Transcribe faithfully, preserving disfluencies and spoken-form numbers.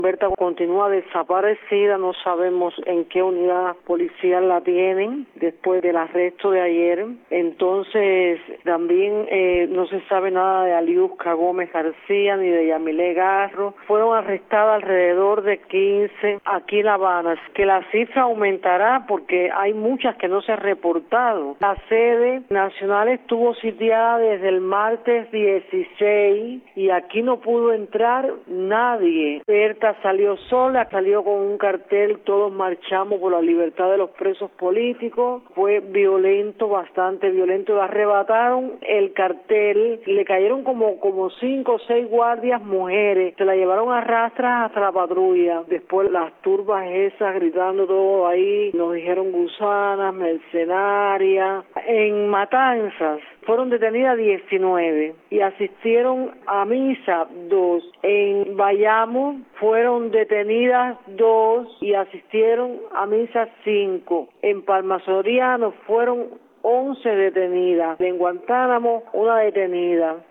Berta continúa desaparecida, no sabemos en qué unidad policial la tienen después del arresto de ayer. Entonces, también eh, no se sabe nada de Aliusca Gómez García ni de Yamilé Garro. Fueron arrestadas alrededor de quince aquí en La Habana, que la cifra aumentará porque hay muchas que no se han reportado. La sede nacional estuvo sitiada desde el martes dieciséis y aquí no pudo entrar nadie. Berta salió sola, salió con un cartel, todos marchamos por la libertad de los presos políticos. Fue violento, bastante violento. Le arrebataron el cartel, le cayeron como, como cinco o seis guardias mujeres, se la llevaron a rastras hasta la patrulla. Después las turbas esas gritando todo ahí, nos dijeron gusanas, mercenarias. En Matanzas fueron detenidas diecinueve y asistieron a misa dos. En Bayamo fueron detenidas dos y asistieron a misa cinco. En Palma Soriano fueron once detenidas. En Guantánamo una detenida.